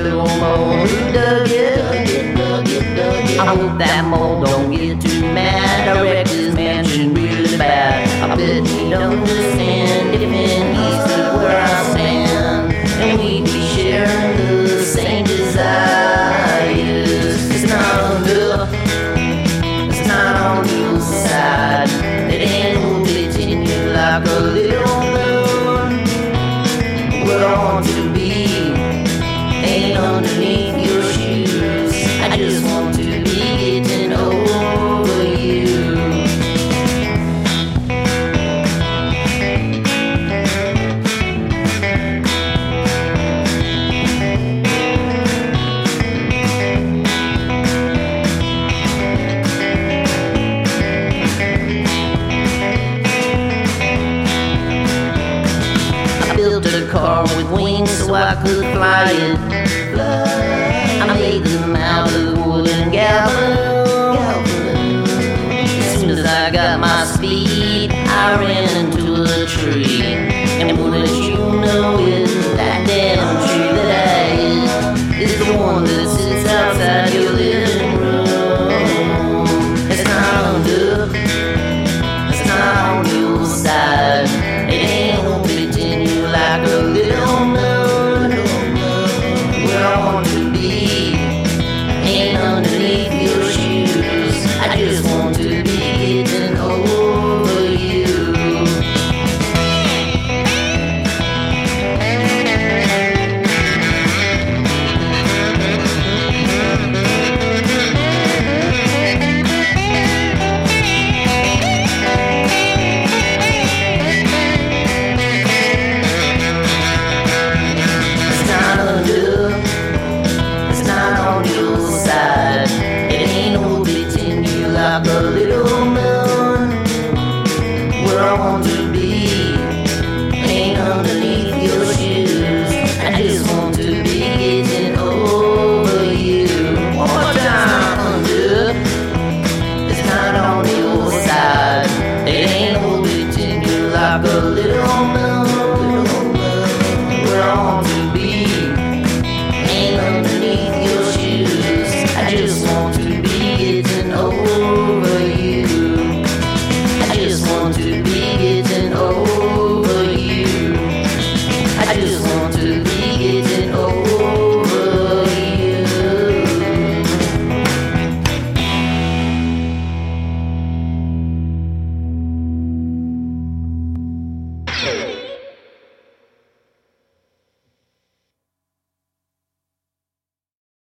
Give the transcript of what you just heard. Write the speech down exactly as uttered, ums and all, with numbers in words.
little mole who dug it, dug it, dug it, dug it. I hope that mole don't get too mad. I wrecked his mansion really bad. I bet he'd understand if in he stood where I stand, and we'd be sharing the same desires. It's not on the, it's not on your side. It ain't no pitching you like a little moon. What I want to be ain't underneath your shoes. I just want to be getting over you. I built a car with wings so I could fly it. I made them out of wood and galvan. As soon as I got my speed, I ran into a tree. And wouldn't you know it, that damn tree that I hit is the one that sits outside your living room. It's not on the, it's not on your side. It ain't no pitching you like a little moon. Where I want to be ain't underneath your shoes. I just want to be getting over you. It's not under, it's not on your side. It ain't no pitching you like a little moon. Where I want to be ain't underneath your shoes. I just want to be getting over you. One more time. Under, it's not on your side. It ain't no pitching you like a little moon. Where I want to be ain't underneath your shoes. I just want to be getting over you. I just want to be getting